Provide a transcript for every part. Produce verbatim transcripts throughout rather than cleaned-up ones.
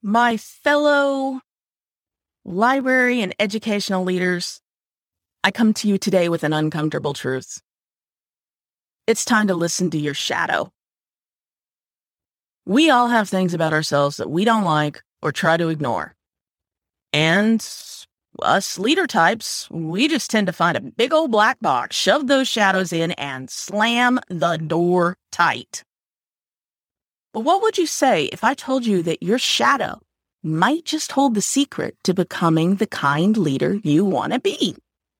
My fellow library and educational leaders, I come to you today with an uncomfortable truth. It's time to listen to your shadow. We all have things about ourselves that we don't like or try to ignore. And us leader types, we just tend to find a big old black box, shove those shadows in, and slam the door tight. But what would you say if I told you that your shadow might just hold the secret to becoming the kind leader you want to be?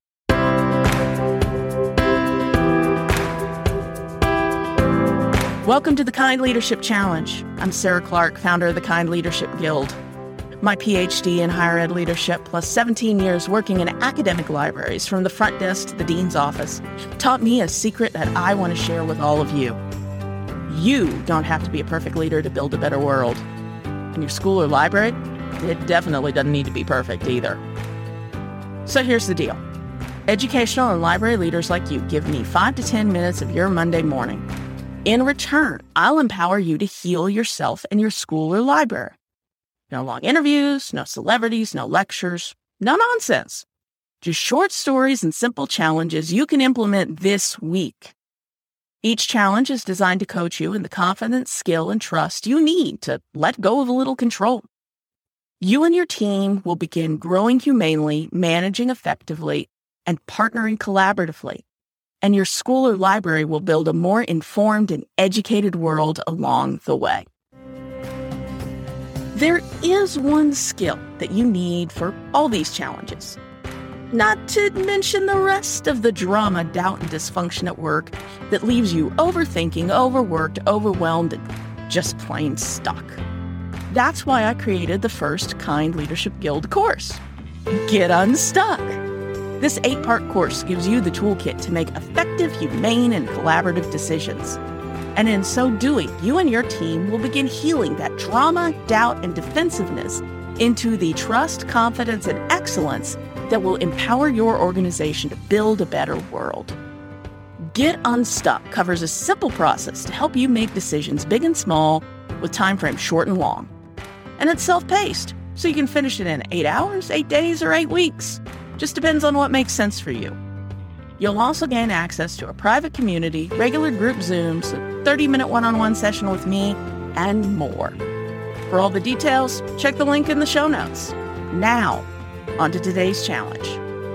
Welcome to the Kind Leadership Challenge. I'm Sarah Clark, founder of the Kind Leadership Guild. My P H D in higher ed leadership, plus seventeen years working in academic libraries from the front desk to the dean's office, taught me a secret that I want to share with all of you. You don't have to be a perfect leader to build a better world. And your school or library, it definitely doesn't need to be perfect either. So here's the deal. Educational and library leaders like you give me five to ten minutes of your Monday morning. In return, I'll empower you to heal yourself and your school or library. No long interviews, no celebrities, no lectures, no nonsense. Just short stories and simple challenges you can implement this week. Each challenge is designed to coach you in the confidence, skill, and trust you need to let go of a little control. You and your team will begin growing humanely, managing effectively, and partnering collaboratively. And your school or library will build a more informed and educated world along the way. There is one skill that you need for all these challenges. Not to mention the rest of the drama, doubt, and dysfunction at work that leaves you overthinking, overworked, overwhelmed, and just plain stuck. That's why I created the first Kind Leadership Guild course, Get Unstuck. This eight-part course gives you the toolkit to make effective, humane, and collaborative decisions. And in so doing, you and your team will begin healing that drama, doubt, and defensiveness into the trust, confidence, and excellence that will empower your organization to build a better world. Get Unstuck covers a simple process to help you make decisions big and small with time frames short and long. And it's self-paced, so you can finish it in eight hours, eight days, or eight weeks. Just depends on what makes sense for you. You'll also gain access to a private community, regular group Zooms, a thirty-minute one-on-one session with me, and more. For all the details, check the link in the show notes. Now, on to today's challenge.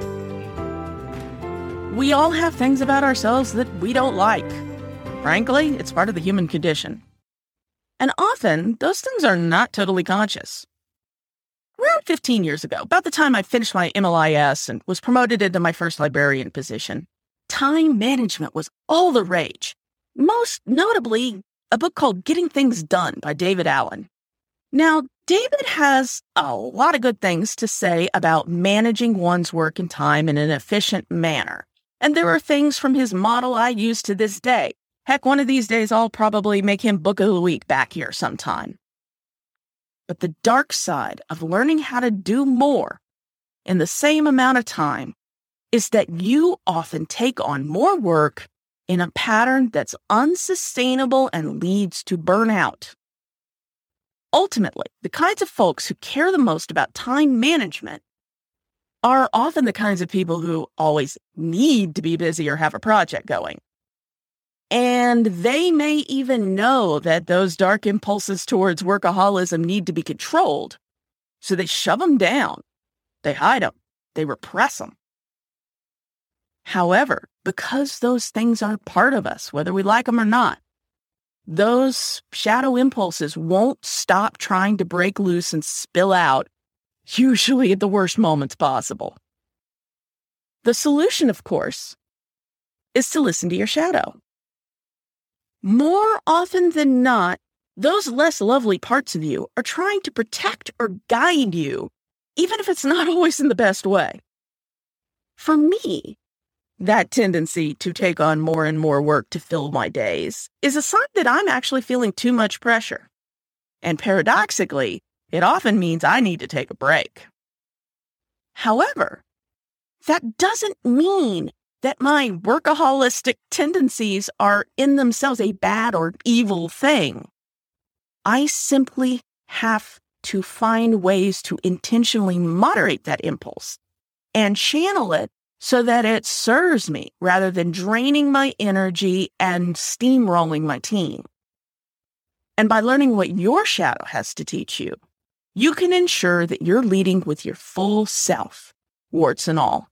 We all have things about ourselves that we don't like. Frankly, it's part of the human condition. And often, those things are not totally conscious. Around fifteen years ago, about the time I finished my M L I S and was promoted into my first librarian position, time management was all the rage. Most notably, a book called Getting Things Done by David Allen. Now, David has a lot of good things to say about managing one's work and time in an efficient manner. And there are things from his model I use to this day. Heck, one of these days I'll probably make him book of the week back here sometime. But the dark side of learning how to do more in the same amount of time is that you often take on more work in a pattern that's unsustainable and leads to burnout. Ultimately, the kinds of folks who care the most about time management are often the kinds of people who always need to be busy or have a project going. And they may even know that those dark impulses towards workaholism need to be controlled, so they shove them down, they hide them, they repress them. However, because those things are part of us, whether we like them or not, those shadow impulses won't stop trying to break loose and spill out, usually at the worst moments possible. The solution, of course, is to listen to your shadow. More often than not, those less lovely parts of you are trying to protect or guide you, even if it's not always in the best way. For me, that tendency to take on more and more work to fill my days is a sign that I'm actually feeling too much pressure. And paradoxically, it often means I need to take a break. However, that doesn't mean that my workaholistic tendencies are in themselves a bad or evil thing. I simply have to find ways to intentionally moderate that impulse and channel it so that it serves me rather than draining my energy and steamrolling my team. And by learning what your shadow has to teach you, you can ensure that you're leading with your full self, warts and all.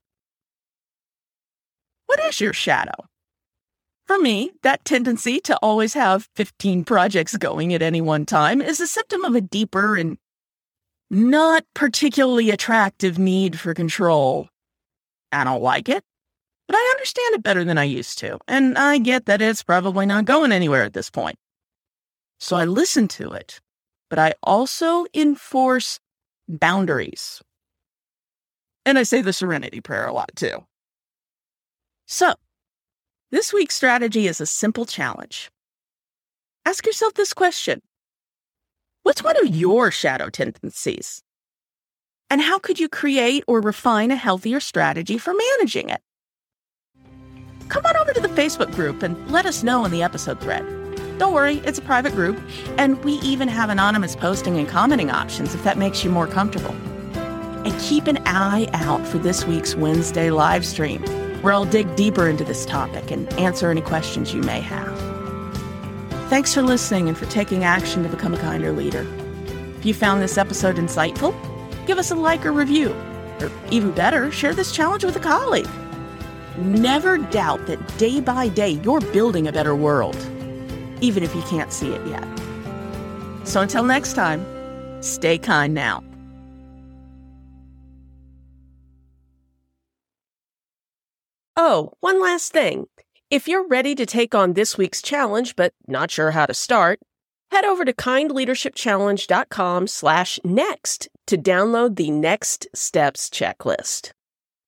What is your shadow? For me, that tendency to always have fifteen projects going at any one time is a symptom of a deeper and not particularly attractive need for control. I don't like it, but I understand it better than I used to, and I get that it's probably not going anywhere at this point. So I listen to it, but I also enforce boundaries. And I say the Serenity Prayer a lot too. So, this week's strategy is a simple challenge. Ask yourself this question. What's one of your shadow tendencies? And how could you create or refine a healthier strategy for managing it? Come on over to the Facebook group and let us know in the episode thread. Don't worry, it's a private group, and we even have anonymous posting and commenting options if that makes you more comfortable. And keep an eye out for this week's Wednesday live stream, where I'll dig deeper into this topic and answer any questions you may have. Thanks for listening and for taking action to become a kinder leader. If you found this episode insightful, give us a like or review. Or even better, share this challenge with a colleague. Never doubt that day by day you're building a better world, even if you can't see it yet. So until next time, stay kind now. Oh, one last thing. If you're ready to take on this week's challenge but not sure how to start, head over to kindleadershipchallenge.com slash next to download the Next Steps checklist.